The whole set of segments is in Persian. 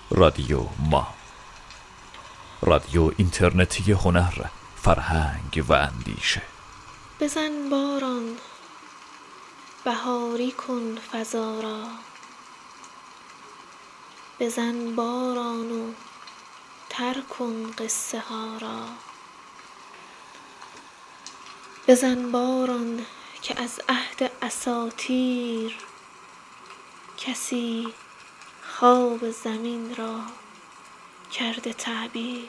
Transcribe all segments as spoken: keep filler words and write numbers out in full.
رادیو ما، رادیو اینترنتی هنر، فرهنگ و اندیشه. بزن باران، بهاری کن فضا را. بزن باران و تر کن قصه ها را. بزن باران که از عهد اساطیر کسی خواب زمین را کرده تعبیر.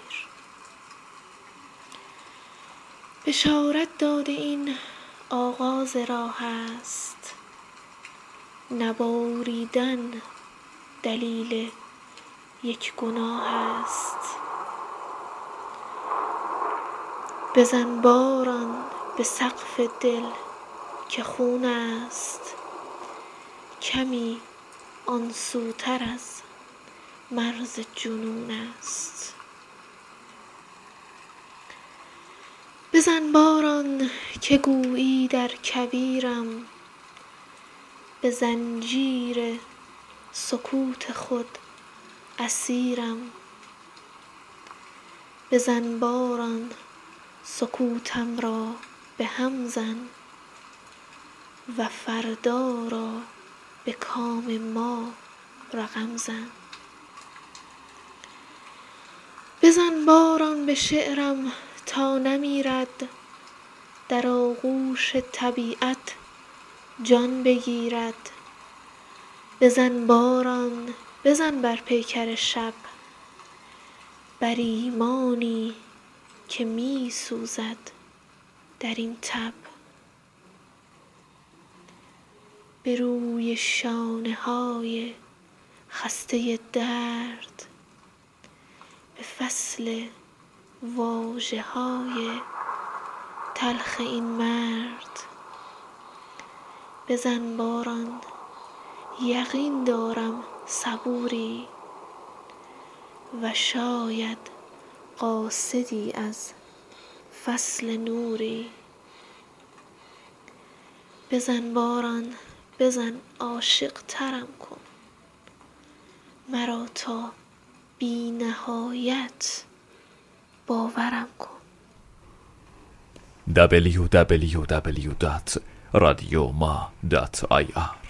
بشارت داده این آغاز راه است، نباریدن دلیل یک گناه است. بزن باران به سقف دل که خون است، کمی آن سوتر از مرز جنون است. بزن باران که گویی در کویرم، به زنجیر سکوت خود اسیرم. بزن باران سکوتم را به هم زن و فردا را به کام ما رقم زن. بزن باران به شعرم تا نمیرد، در آغوش طبیعت جان بگیرد. بزن باران، بزن بر پیکر شب، بر ایمانی که می سوزد در این تب. به روی شانه های خسته درد، به فصل واژه های تلخ این مرد. بزن باران، یقین دارم صبوری و شاید قاصدی از فصل نوری. بزن باران، بزن عاشق ترم کن، مرا تا بی نهایت باورم کن. دبلیو دبلیو دبلیو دات رادیو ما دات آی آر